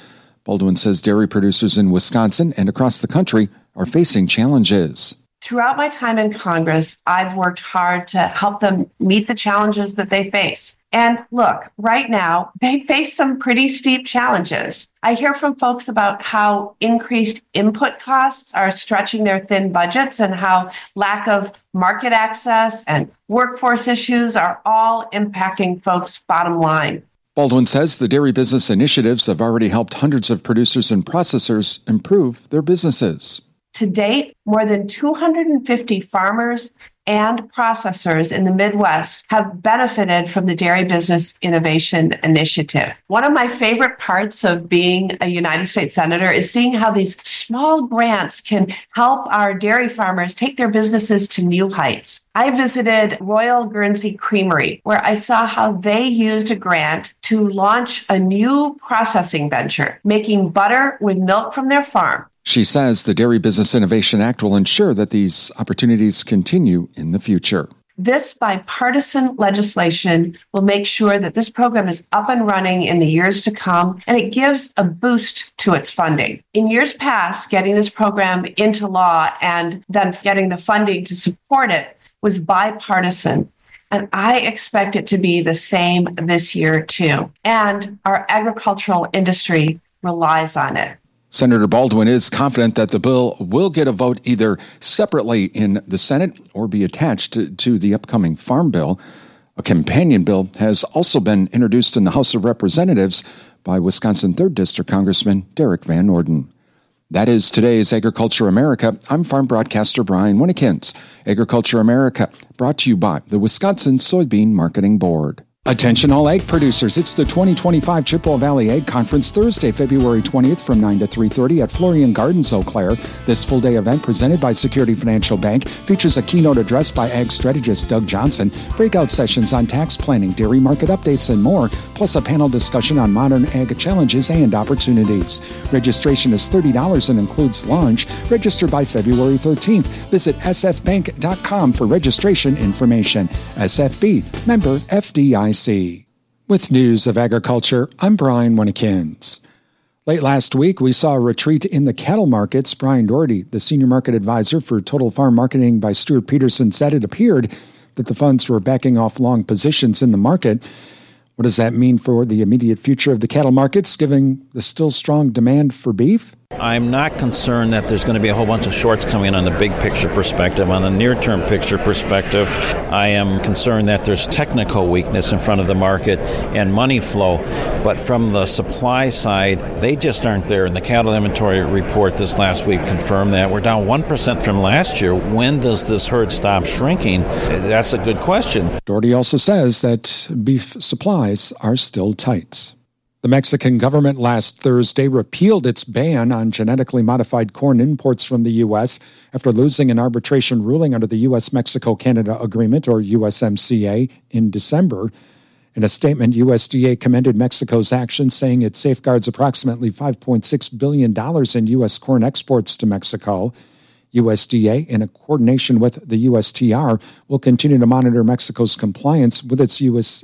Speaker 23: Baldwin says dairy producers in Wisconsin and across the country are facing challenges.
Speaker 4: Throughout my time in Congress, I've worked hard to help them meet the challenges that they face. And look, right now, they face some pretty steep challenges. I hear from folks about how increased input costs are stretching their thin budgets and how lack of market access and workforce issues are all impacting folks' bottom line.
Speaker 23: Baldwin says the dairy business initiatives have already helped hundreds of producers and processors improve their businesses.
Speaker 4: To date, more than two hundred fifty farmers and processors in the Midwest have benefited from the Dairy Business Innovation Initiative. One of my favorite parts of being a United States Senator is seeing how these small grants can help our dairy farmers take their businesses to new heights. I visited Royal Guernsey Creamery, where I saw how they used a grant to launch a new processing venture, making butter with milk from their farm.
Speaker 23: She says the Dairy Business Innovation Act will ensure that these opportunities continue in the future.
Speaker 4: This bipartisan legislation will make sure that this program is up and running in the years to come, and it gives a boost to its funding. In years past, getting this program into law and then getting the funding to support it was bipartisan. And I expect it to be the same this year, too. And our agricultural industry relies on it.
Speaker 23: Senator Baldwin is confident that the bill will get a vote either separately in the Senate or be attached to, to the upcoming Farm Bill. A companion bill has also been introduced in the House of Representatives by Wisconsin third District Congressman Derek Van Orden. That is today's Agriculture America. I'm farm broadcaster Brian Winnikins. Agriculture America, brought to you by the Wisconsin Soybean Marketing Board. Attention all egg producers, it's the twenty twenty-five Chippewa Valley Egg Conference Thursday, February twentieth from nine to three thirty at Florian Gardens, Eau Claire. This full-day event presented by Security Financial Bank features a keynote address by ag strategist Doug Johnson, breakout sessions on tax planning, dairy market updates, and more, plus a panel discussion on modern ag challenges and opportunities. Registration is thirty dollars and includes lunch. Register by February thirteenth. Visit s f bank dot com for registration information. S F B, member F D I C. With news of agriculture, I'm Brian Winnikins. Late last week, we saw a retreat in the cattle markets. Brian Doherty, the senior market advisor for Total Farm Marketing by Stuart Peterson, said it appeared that the funds were backing off long positions in the market. What does that mean for the immediate future of the cattle markets, given the still strong demand for beef?
Speaker 16: I'm not concerned that there's going to be a whole bunch of shorts coming in on the big picture perspective. On the near-term picture perspective, I am concerned that there's technical weakness in front of the market and money flow. But from the supply side, they just aren't there. And the cattle inventory report this last week confirmed that. We're down one percent from last year. When does this herd stop shrinking? That's a good question.
Speaker 23: Doherty also says that beef supplies are still tight. The Mexican government last Thursday repealed its ban on genetically modified corn imports from the U S after losing an arbitration ruling under the U S Mexico-Canada Agreement, or U S M C A, in December. In a statement, U S D A commended Mexico's action, saying it safeguards approximately five point six billion dollars in U S corn exports to Mexico. U S D A, in a coordination with the U S T R, will continue to monitor Mexico's compliance with its U S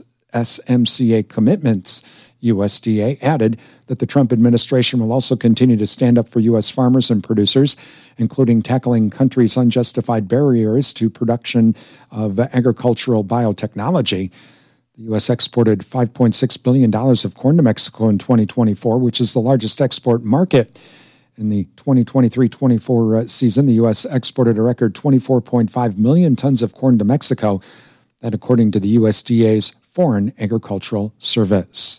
Speaker 23: M C A commitments. U S D A added that the Trump administration will also continue to stand up for U S farmers and producers, including tackling countries' unjustified barriers to production of agricultural biotechnology. The U S exported five point six billion dollars of corn to Mexico in twenty twenty-four, which is the largest export market. In the twenty twenty-three twenty-four season, the U S exported a record twenty-four point five million tons of corn to Mexico, that according to the U S D A's Foreign Agricultural Service.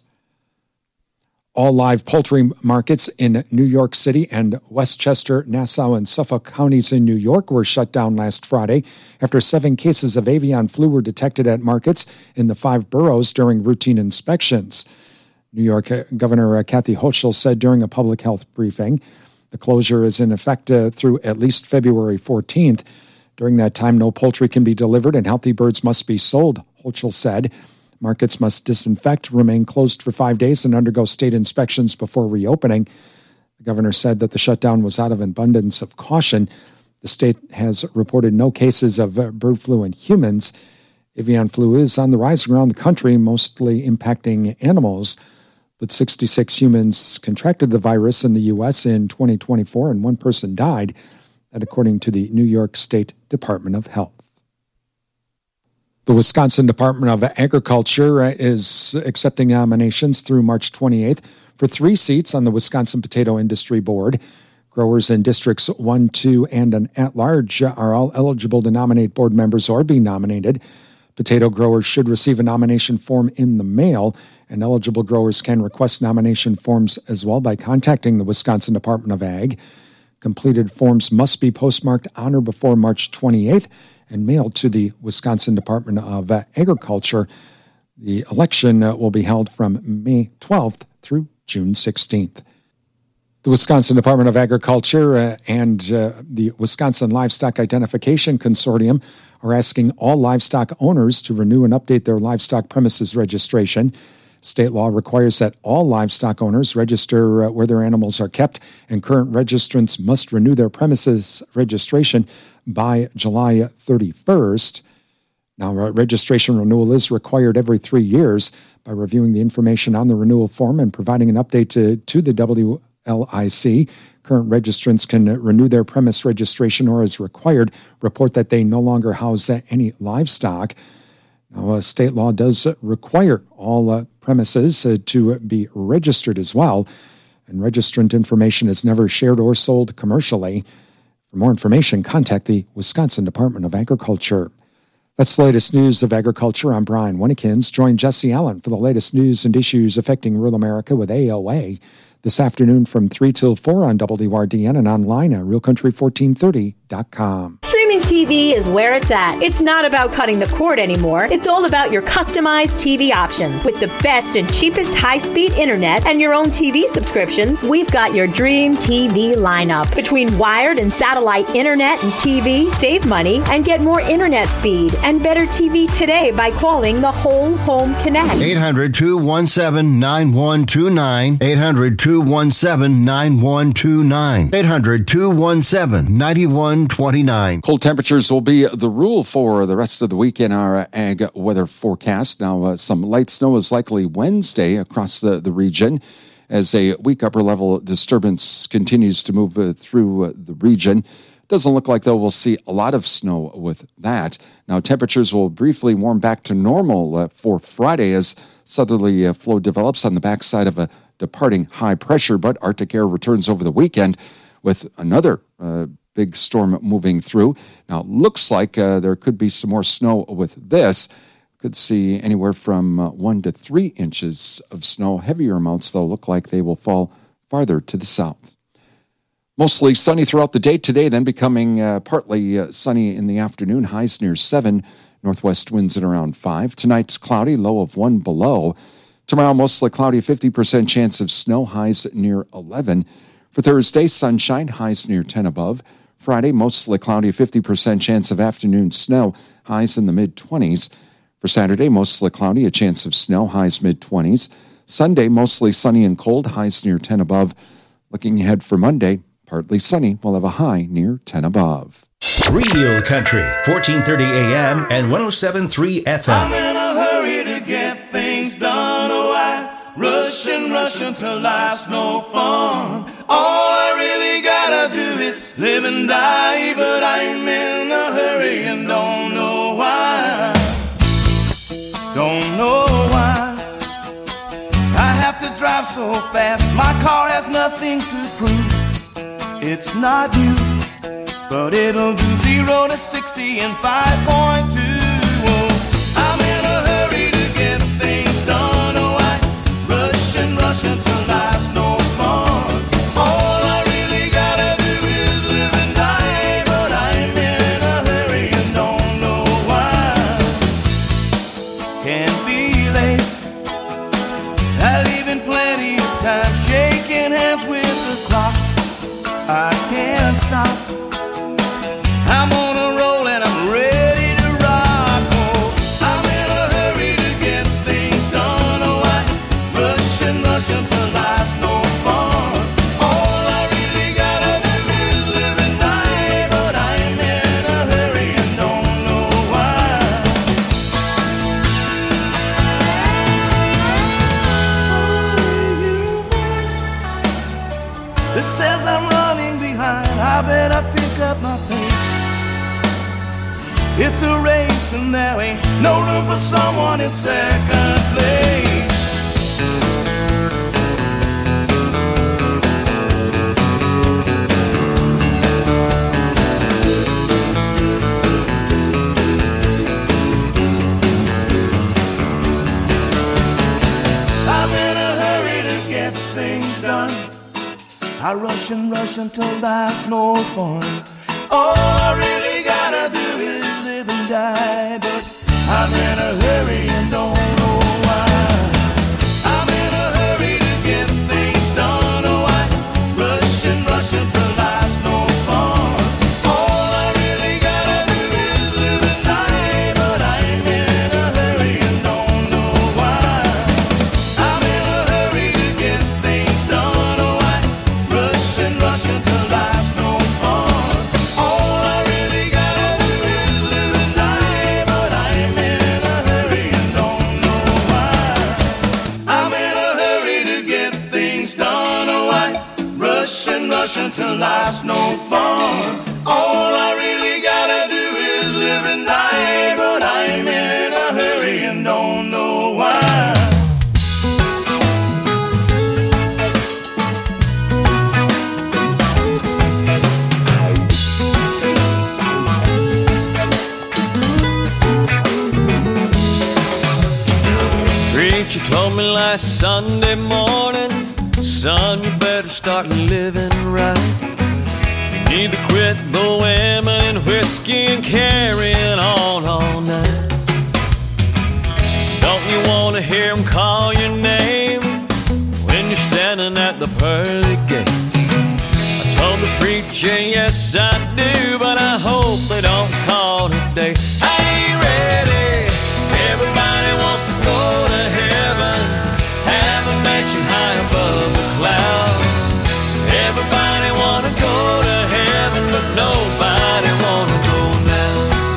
Speaker 23: All live poultry markets in New York City and Westchester, Nassau, and Suffolk counties in New York were shut down last Friday after seven cases of avian flu were detected at markets in the five boroughs during routine inspections. New York Governor Kathy Hochul said during a public health briefing the closure is in effect uh, through at least February fourteenth. During that time, no poultry can be delivered and healthy birds must be sold, Hochul said. Markets must disinfect, remain closed for five days, and undergo state inspections before reopening. The governor said that the shutdown was out of abundance of caution. The state has reported no cases of bird flu in humans. Avian flu is on the rise around the country, mostly impacting animals. but sixty-six humans contracted the virus in the U S in twenty twenty-four, and one person died, that according to the New York State Department of Health. The Wisconsin Department of Agriculture is accepting nominations through March twenty-eighth for three seats on the Wisconsin Potato Industry Board. Growers in Districts one, two, and an at-large are all eligible to nominate board members or be nominated. Potato growers should receive a nomination form in the mail, and eligible growers can request nomination forms as well by contacting the Wisconsin Department of Ag. Completed forms must be postmarked on or before March twenty-eighth and mailed to the Wisconsin Department of Agriculture. The election will be held from May twelfth through June sixteenth. The Wisconsin Department of Agriculture uh, and uh, the Wisconsin Livestock Identification Consortium are asking all livestock owners to renew and update their livestock premises registration. State law requires that all livestock owners register uh, where their animals are kept, and current registrants must renew their premises registration by July thirty-first. Now, uh, registration renewal is required every three years. By reviewing the information on the renewal form and providing an update to, to the W L I C, current registrants can renew their premise registration or, as required, report that they no longer house any livestock. Now, uh, state law does require all uh, premises uh, to be registered as well, and registrant information is never shared or sold commercially. For more information, contact the Wisconsin Department of Agriculture. That's the latest news of agriculture. I'm Brian Winnekins. Join Jesse Allen for the latest news and issues affecting rural America with A O A this afternoon from three till four on W R D N and online at real country fourteen thirty dot com.
Speaker 5: Streaming T V is where it's at. It's not about cutting the cord anymore. It's all about your customized T V options. With the best and cheapest high-speed internet and your own T V subscriptions, we've got your dream T V lineup. Between wired and satellite internet and T V, save money and get more internet speed and better T V today by calling the Whole Home Connect.
Speaker 17: eight hundred, two one seven, nine one two nine. eight hundred, two one seven, nine one two nine. eight hundred, two one seven, nine one two nine.
Speaker 23: Cold temperatures will be the rule for the rest of the week in our ag weather forecast. Now, uh, some light snow is likely Wednesday across the, the region as a weak upper-level disturbance continues to move uh, through uh, the region. Doesn't look like, though, we'll see a lot of snow with that. Now, temperatures will briefly warm back to normal uh, for Friday as southerly uh, flow develops on the backside of a departing high pressure, but Arctic air returns over the weekend with another uh, big storm moving through. Now, looks like uh, there could be some more snow with this. Could see anywhere from uh, one to three inches of snow. Heavier amounts, though, look like they will fall farther to the south. Mostly sunny throughout the day today, then becoming uh, partly uh, sunny in the afternoon. Highs near seven. Northwest winds at around five. Tonight's cloudy, low of one below. Tomorrow, mostly cloudy, fifty percent chance of snow. Highs near eleven. For Thursday, sunshine. Highs near ten above. Friday, mostly cloudy, fifty percent chance of afternoon snow. Highs in the mid-twenties. For Saturday, mostly cloudy, a chance of snow. Highs mid-twenties. Sunday, mostly sunny and cold. Highs near ten above. Looking ahead for Monday, partly sunny. We'll have a high near ten above.
Speaker 7: Real Country, fourteen thirty A M and one oh seven point three F M.
Speaker 19: I'm in a hurry to get things done. Oh, I rush and rush until life's no fun. All I really gotta do is live and die, but I'm in a hurry and don't know why. Don't know why I have to drive so fast. My car has nothing to prove. It's not you, but it'll do zero to sixty in five point two. Oh, I'm in a hurry to get things done. Oh, I rush and rush until life's no fun. All I really gotta do is live and die, but I'm in a hurry and don't know why. Can't be late. I leave in plenty of time, shaking hands with the clock. I can't stop. I'm on a roll and I'm ready to rock. Oh, I'm in a hurry to get things done. Oh, I rush and rush until life's no fun. All I really gotta do is live and die, but I'm in a hurry and don't know why. I better pick up my pace. It's a race and there ain't no room for someone in second place. I rush and rush until life's no fun. All I really gotta do is live and die, but I'm in a hurry and don't know why. I'm in a hurry to get things done. Oh, I rush and rush until life's no fun. All I really gotta do is live and die, but I'm in a hurry and don't know why. I'm in a hurry to get things done. Oh, I rush and rush until life's no fun. All I really gotta do is live and die, but I'm in a hurry and don't know why. I'm in a hurry to get things done. Oh, I rush and rush until life's no fun. All I really gotta do is live and die, but I'm in a hurry and don't know why.
Speaker 8: Preacher told me last Sunday morning, son, you better start living right. You need to quit the women and whiskey and carrying on all night. Don't you want to hear them call your name when you're standing at the pearly gates? I told the preacher, yes I do, but I hope they don't call today. I ain't ready. Everybody wants to go to heaven, have a mansion high above the clouds. Everybody wanna go to heaven, but nobody wanna go now.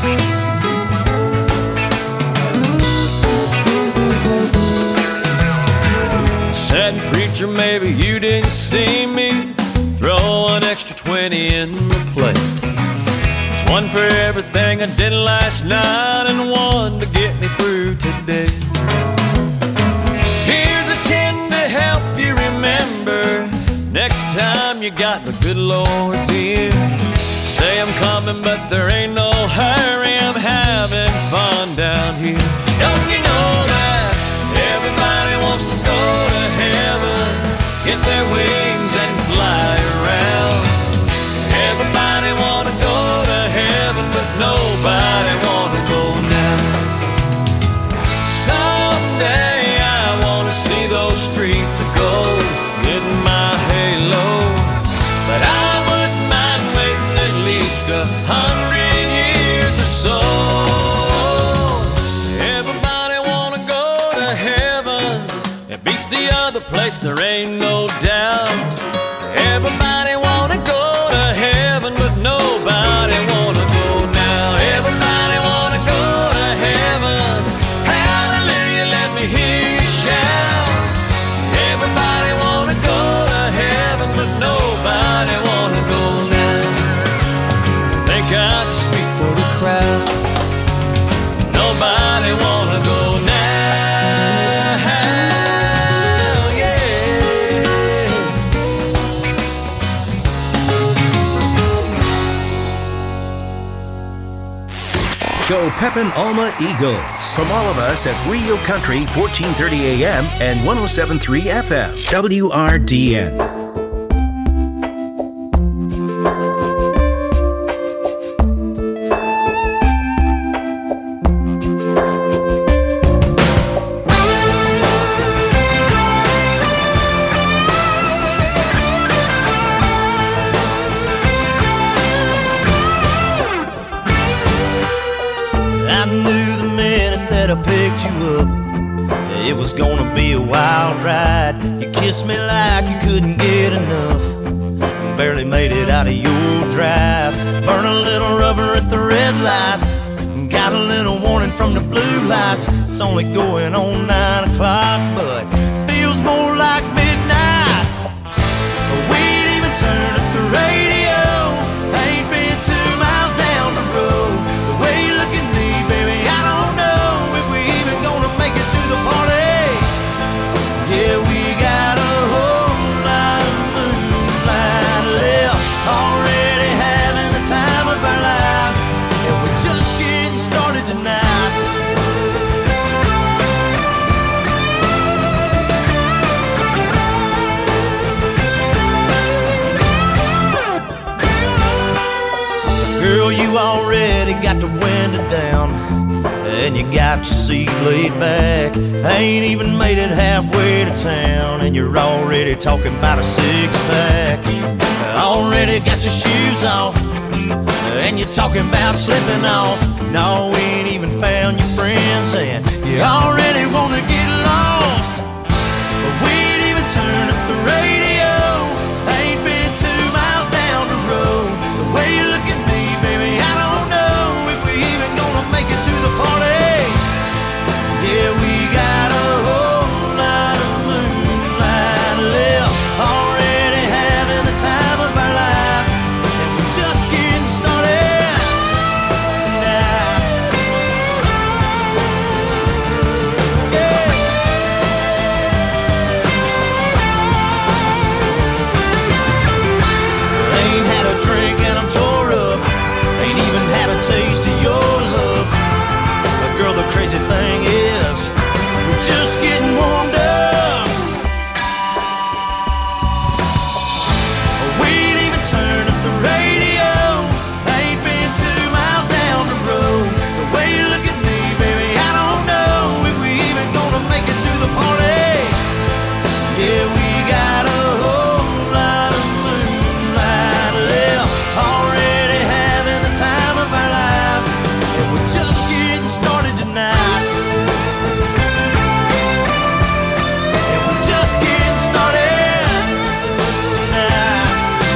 Speaker 8: Said, preacher, maybe you didn't see me throw an extra twenty in the plate. It's one for everything I did last night and one to get me through today. Here's a ten to help you remember next time you got the good Lord's ear. Say I'm coming, but there ain't no hurry. I'm having fun down here. Don't you know that everybody wants to go to heaven, get their wings and fly around? Everybody wanna go to heaven, but nobody wanna go now. Someday I wanna see those streets of gold, getting my halo, but I wouldn't mind waiting at least a hundred years or so. Everybody wanna go to heaven, it beats the other place, there ain't no doubt. Everybody wanna go to heaven, but nobody wanna go now. Everybody wanna go to heaven, hallelujah, let me hear you shout. Everybody wanna go to heaven, but nobody wanna go now. Think I can speak for the crowd. Nobody wanna go now.
Speaker 7: Go Pepin Alma Eagles. From all of us at Rio Country, fourteen thirty A M and one oh seven point three F M, W R D N.
Speaker 10: It was gonna be a wild ride. You kissed me like you couldn't get enough. Barely made it out of your drive. Burn a little rubber at the red light. Got a little warning from the blue lights. It's only going on nine o'clock, but feels more like midnight. We ain't even turned up the radio. already got the window down, and you got your seat laid back. Ain't even made it halfway to town, and you're already talking about a six-pack. Already got your shoes off, and you're talking about slipping off. No, we ain't even found your friends, and you already wanna get lost. But we ain't even turned up the radio. Ain't been two miles down the road. The way you look at me, baby, I don't know if we even gonna make it to the party. Yeah, we got a whole lot of moonlight left, already having the time of our lives, and we're just getting started tonight. Yeah. Ain't had a drink and I'm tore up. Ain't even had a taste of your love. But girl, the crazy thing is, we're just getting warmed up. We ain't even turned up the radio. Ain't been two miles down the road. The way you look at me, baby, I don't know if we even gonna make it to the party. Yeah, we got a whole lot of moonlight left, already having the time of our lives, and we're just getting started tonight. And we're just getting started tonight.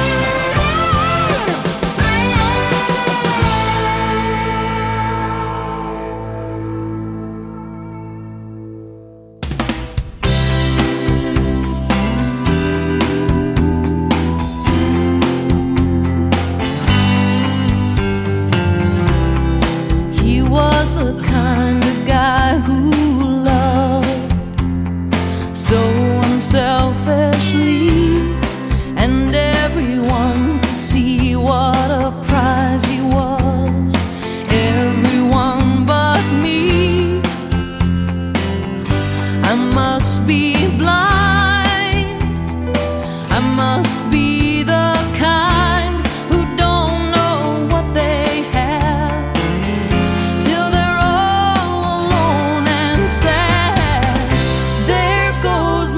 Speaker 6: He was the kind of guy who loved so unselfishly, and everyone could see what a prize he was. Everyone but me. I must be blind. I must be the kind who don't know what they have till they're all alone and sad. There goes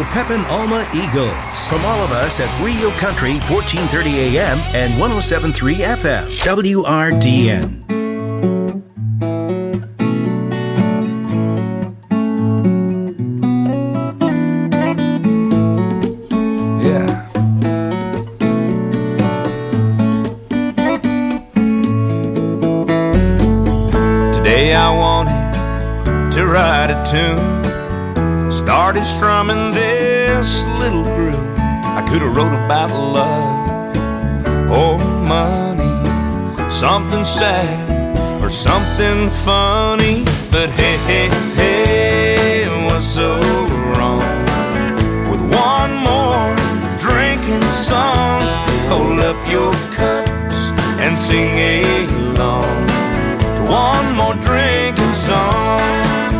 Speaker 7: Go Pepin Alma Eagles. From all of us at Rio Country, fourteen thirty A M and one oh seven point three F M. W R D N.
Speaker 19: To write a tune, started strumming this little groove. I could have wrote about love or money, something sad or something funny. But hey, hey, hey, what's so wrong with one more drinking song? Hold up your cups and sing along to one more drinking song.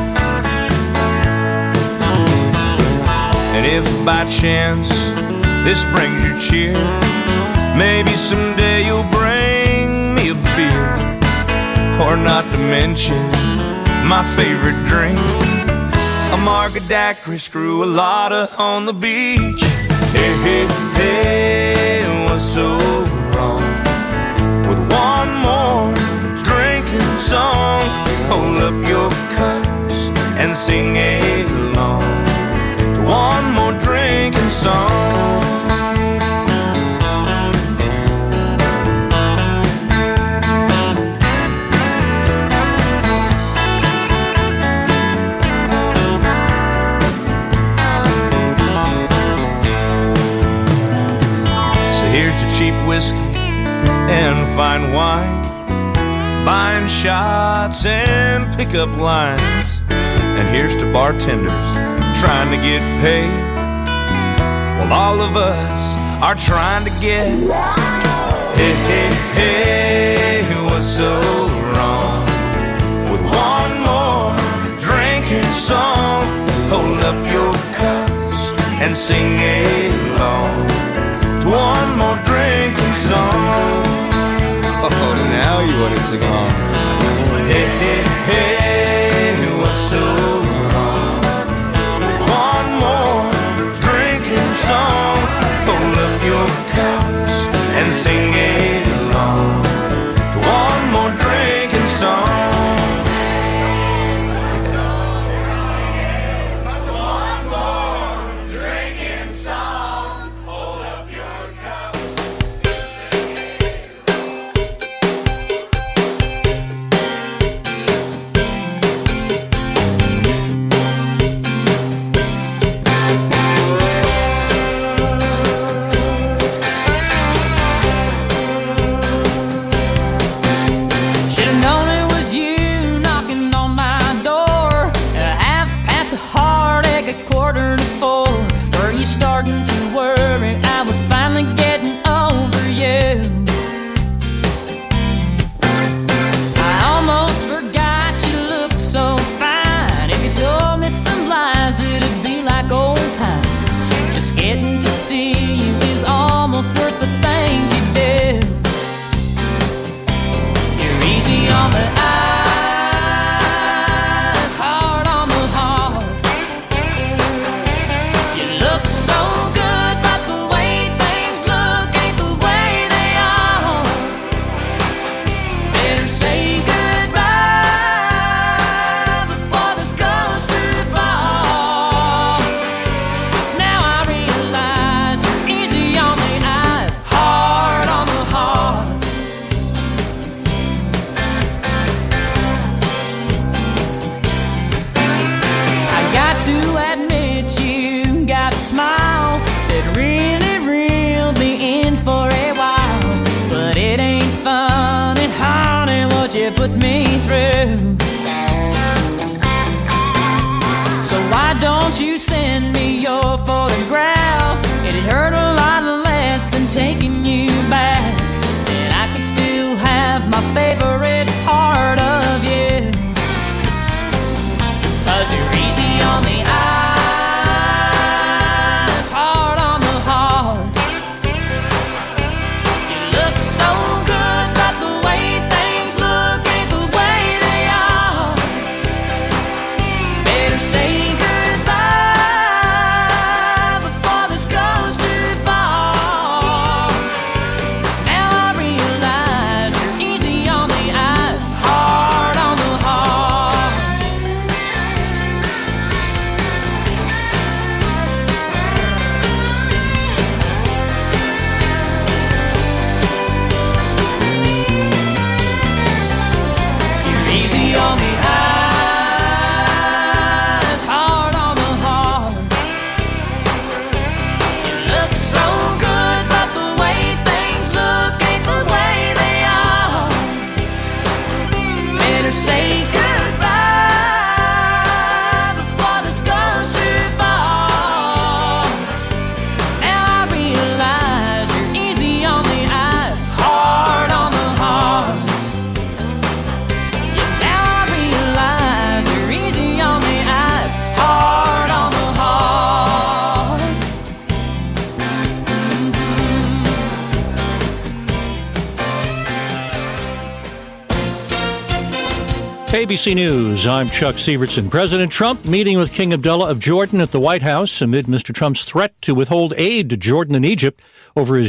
Speaker 19: And if by chance this brings you cheer, maybe someday you'll bring me a beer. Or not to mention my favorite drink, a margadacry, screw a lotta on the beach. Hey, hey, hey, what's so wrong with one more drinking song? Hold up your cups and sing along to one more drinking song. So here's to cheap whiskey and fine wine, buying shots and pickup lines. And here's to bartenders trying to get paid, while all of us are trying to get. Hey, hey, hey, what's so wrong with one more drinking song? Hold up your cups and sing along to one more drinking song. Oh, now you want to sing along. Hey, hey, hey, what's so wrong? One more drinking song. Hold up your cups and sing along to one more drinking song. One more drinking song. Hold up your cups. Put me through. So why don't you send me your photograph? It'd hurt a lot less than taking you back, and I can still have my favorite part of you. 'Cause you're easy on the eyes, hard on the heart. You look so good, but the way things look ain't the way they are. Better say goodbye
Speaker 1: A B C News, I'm Chuck Severson. President Trump meeting with King Abdullah of Jordan at the White House amid Mister Trump's threat to withhold aid to Jordan and Egypt over his